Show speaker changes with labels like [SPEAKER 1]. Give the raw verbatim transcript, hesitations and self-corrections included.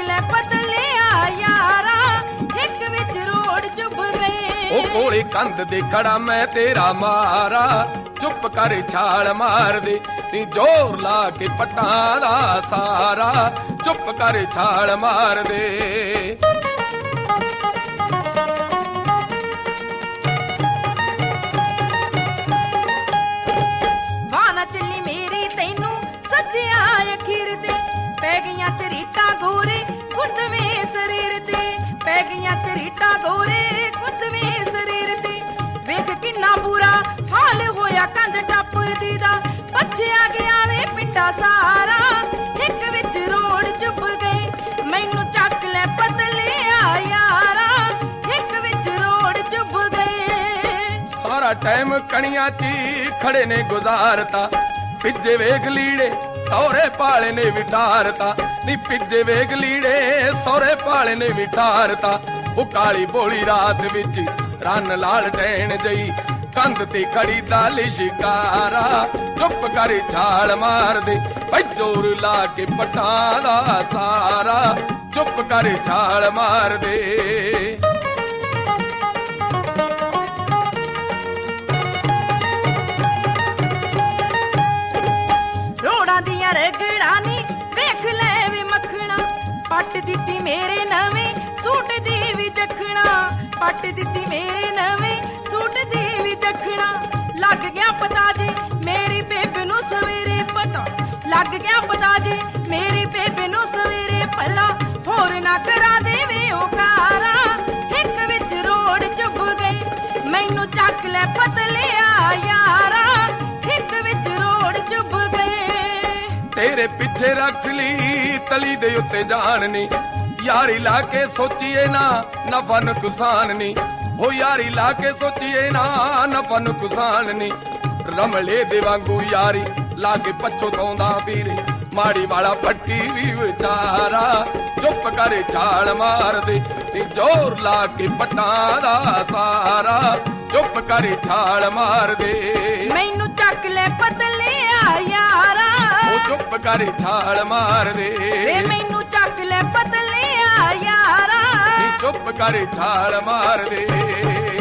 [SPEAKER 1] ਲੈ ਪਤਲਿਆ ਯਾਰਾ ਇੱਕ ਵਿੱਚ ਰੋੜ ਚੁੱਭ ਗਏ।
[SPEAKER 2] ਉਹ ਕੋਲੇ ਕੰਧ ਦੇ ਖੜਾ ਮੈਂ ਤੇਰਾ ਮਾਰਾ ਚੁੱਪ ਕਰ ਛਾਲ ਮਾਰ ਦੇ ਨੀ ਜ਼ੋਰ ਲਾ ਕੇ ਪੱਟਾਂ ਦਾ ਸਾਰਾ ਚੁੱਪ ਕਰ ਛਾਲ ਮਾਰ ਦੇ।
[SPEAKER 1] ਵਾਹ ਚੱਲੀ ਮੇਰੀ ਤੈਨੂੰ ਸੱਜਿਆ ਅਖੀਰ ਤੇ ਪੈ ਗਈਆਂ ਝਰੀਟਾਂ ਗੋਰੇ ਕੁੰਦਵੇਂ ਸਰੀਰ ਤੇ ਪੈ ਗਈਆਂ ਝਰੀਟਾਂ ਗੋਰੇ ਕੁੰਦਵੇਂ ਸਰੀਰ ਤੇ ਵੇਖ ਕਿੰਨਾ ਬੁਰਾ ਹਾਲ ਹੋਇਆ ਕੰਧ ਟੱਪਦੀ ਦਾ ਪੱਛਿਆ ਗਿਆ ਵੇ ਪਿੰਡਾ ਸਾਰਾ ਇੱਕ ਵਿੱਚ ਰੋੜ ਚੁੱਭ ਗਏ ਮੈਨੂੰ ਚੱਕ ਲੈ ਪਤਲਿਆ ਯਾਰਾ ਇੱਕ ਵਿੱਚ ਰੋੜ ਚੁੱਭ ਗਏ।
[SPEAKER 2] ਸਾਰਾ ਟਾਈਮ ਕਣੀਆਂ 'ਚ ਹੀ ਖੜੇ ਨੇ ਗੁਜ਼ਾਰਤਾ ਪਿੱਜੇ ਵੇਖ ਲੀੜੇ ਸਹੁਰੇ ਪਾਲੇ ਨੇ ਵਿਠਾਰਤਾ ਨੀ ਪਿੱਜੇ ਵੇਖ ਲੀੜੇ ਸਹੁਰੇ ਪਾਲੇ ਨੇ ਵਿਠਾਰਤਾ। ਉਹ ਕਾਲੀ ਬੋਲੀ ਰਾਤ ਵਿੱਚ ਰੰਨ ਲਾਲ ਟੈਣ ਜਈ ਕੰਧ ਤੇ ਖੜੀ ਦਾ ਲਿਸ਼ਕਾਰਾ ਚੁੱਪ ਕਰ ਛਾਲ ਮਾਰ ਦੇ ਬਈ ਜ਼ੋਰ ਲਾ ਕੇ ਪੱਟਾਂ ਦਾ ਸਾਰਾ ਚੁੱਪ ਕਰ ਛਾਲ ਮਾਰ ਦੇ।
[SPEAKER 1] ਰੋੜਾਂ ਦੀਆਂ ਰਗੜਾਂ ਨੀ ਵੇਖ ਲੈ ਵੇ ਮੱਖਣਾ ਪੱਟ ਦਿੱਤੀ ਮੇਰੇ ਨਵੇਂ ਸੂਟ ਦੀ ਵੀ ਜਖਣਾ ਪੱਟ ਦਿੱਤੀ ਮੇਰੇ ਨਵੇਂ ਸੂਟ ਦੀ ਵੀ ਜਖਣਾ ਲੱਗ ਗਿਆ ਪਤਾ ਜੀ ਮੇਰੀ ਬੇਬੇ ਨੂੰ ਸਵੇਰੇ ਪਤਾ ਲੱਗ ਗਿਆ ਪਤਾ ਜੀ ਮੇਰੀ ਬੇਬੇ ਨੂੰ ਸਵੇਰੇ ਭਲਾ ਹੋਰ ਨਾ ਕਰਾ ਦੇਵੇ ਉਹ ਕਾਰਾ ਇੱਕ ਵਿੱਚ ਰੋੜ ਚੁੱਭ ਗਏ ਮੈਨੂੰ ਚੱਕ ਲੈ ਪਤਲਿਆ ਯਾਰਾ ਇੱਕ ਵਿੱਚ ਰੋੜ ਚੁੱਭ ਗਏ।
[SPEAKER 2] ਤੇਰੇ ਪਿੱਛੇ ਰੱਖ ਲਈ ਤਲੀ ਦੇ ਉੱਤੇ ਜਾਨ ਨੀ ਯਾਰੀ ਲਾ ਕੇ ਸੋਚੀਏ ਨਾ ਨਫਾ ਨੁਕਸਾਨ ਨੀ ਹੋ ਯਾਰੀ ਲਾ ਕੇ ਸੋਚੀਏ ਨਾ ਨਫਾ ਨੁਕਸਾਨ ਨੀ ਰਮਲੇ ਦੇ ਵਾਂਗੂ ਯਾਰੀ ਲਾ ਕੇ ਪਛਤਾਉਂਦਾ ਵੀਰੇ ਮਾੜੀ ਵਾਲਾ ਪੱਟੀ ਵੀ ਵਿਚਾਰਾ ਚੁੱਪ ਕਰ ਛਾਲ ਮਾਰ ਦੇ ਨੀ ਜ਼ੋਰ ਲਾ ਕੇ ਪੱਟਾਂ ਦਾ ਸਾਰਾ ਚੁੱਪ ਕਰ ਛਾਲ ਮਾਰ ਦੇ।
[SPEAKER 1] ਮੈਨੂੰ ਚੱਕ ਲੈ ਪਤਲਿਆ ਯਾਰਾ
[SPEAKER 2] ਉਹ ਚੁੱਪ ਕਰ ਛਾਲ ਮਾਰ ਦੇ
[SPEAKER 1] ਵੇ ਮੈਨੂੰ ਚੱਕ ਲੈ ਪਤਲਿਆ ਯਾਰਾ
[SPEAKER 2] ਨੀ ਚੁੱਪ ਕਰ ਛਾਲ ਮਾਰ ਦੇ।